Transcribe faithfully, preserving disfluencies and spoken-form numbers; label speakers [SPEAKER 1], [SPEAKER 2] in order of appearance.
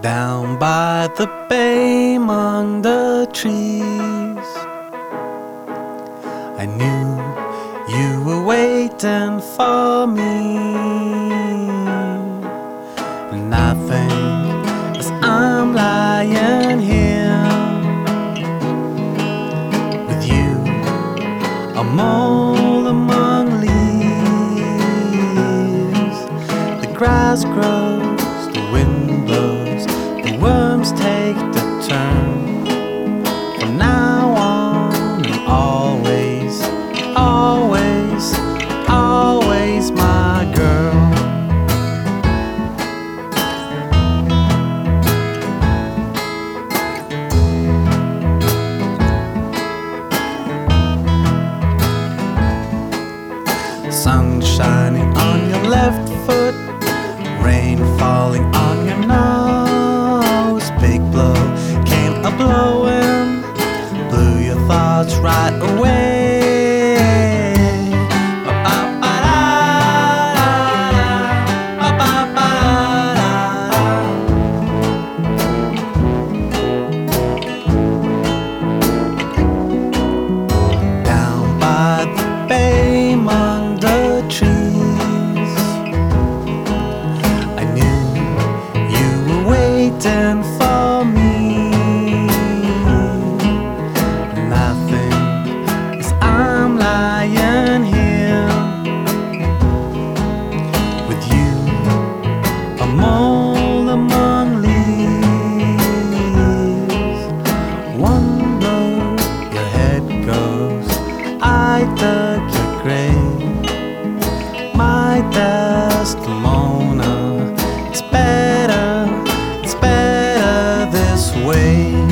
[SPEAKER 1] Down by the bay among the trees, I knew you were waiting for me. And I think as I'm lying here with you, I'm all among leaves. The grass grows, the wind blows, the worms take the turn. From now on and always, always, always my girl. Sun shining on your left foot, rain falling on your nose. Big blow came a blowing, blew your thoughts right away. Down by the bay among the trees, I knew you were waiting for me. And I think as I'm lying here with you, I'm all among leaves. One blow, your head goes, I dug your grave. My Desdemona, it's better, it's better this way.